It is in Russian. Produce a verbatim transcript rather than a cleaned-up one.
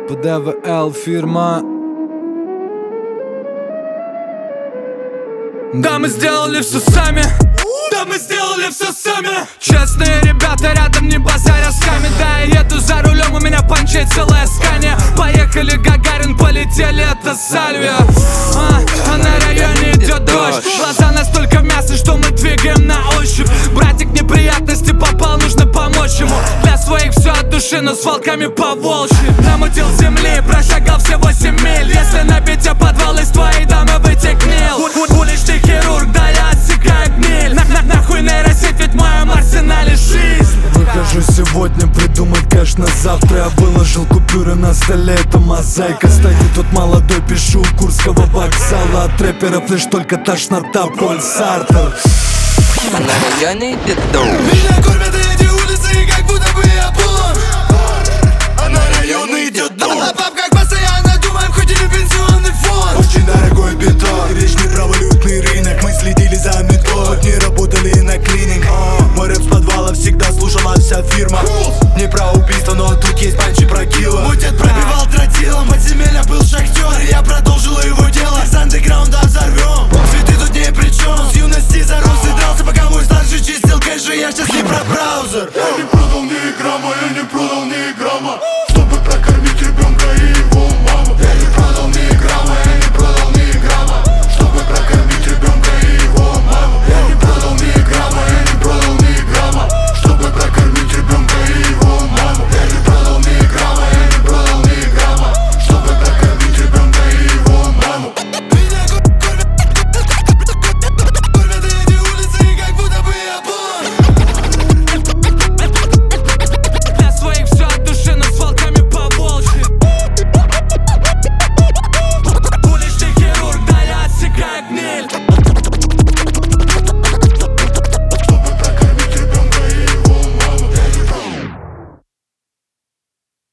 П Д В Л фирма. Да, мы сделали все сами. Да, мы сделали все сами. Честные ребята рядом, не базаря с ками. Да, я еду за рулем, у меня панчей целая скания. Поехали, Гагарин, полетели, это сальвия. а, а на районе идет дождь. Глаза настолько в мясе, что мы двигаем на ощупь. Братик в неприятности попал, нужно помочь ему. Для своих все от души, но с волками по волчьи. Намутил земли, прошагал все восемь миль. Если набить тебе подвал из твоей дамы вытекнил. Уличный хирург, да я отсекаю гниль. на, на, Нахуй нейросеть, ведь в моем арсенале жизнь. Выхожу сегодня придумать кэш на завтра. Я выложил купюры на столе, это мозаика. Стоит тут молодой, пишу у Курского вокзала. От рэперов лишь только тошнота, Поль Сартер. А на районе идет дождь. Меня кормят эти улицы, как будто бы я полон. А на районе идет дождь. О бабках постоянно думаем, хоть и пенсионный фонд. Очень дорогой бетон, речь не про валютный рынок. Мы следили за метлой, не работали на клининг. Мой рэп с подвала всегда слушала вся фирма. Не про убийство, но тут есть панчи про кило. Мой дед пробивал тротилом, подземелья был шахтер, и я продолжил его дело. С андеграунда взорвем, цветы тут ни при чем. С юности зарос и дрался, пока мой старший чистил кэш, и я сейчас не про браузер. Я не продал ни грамма.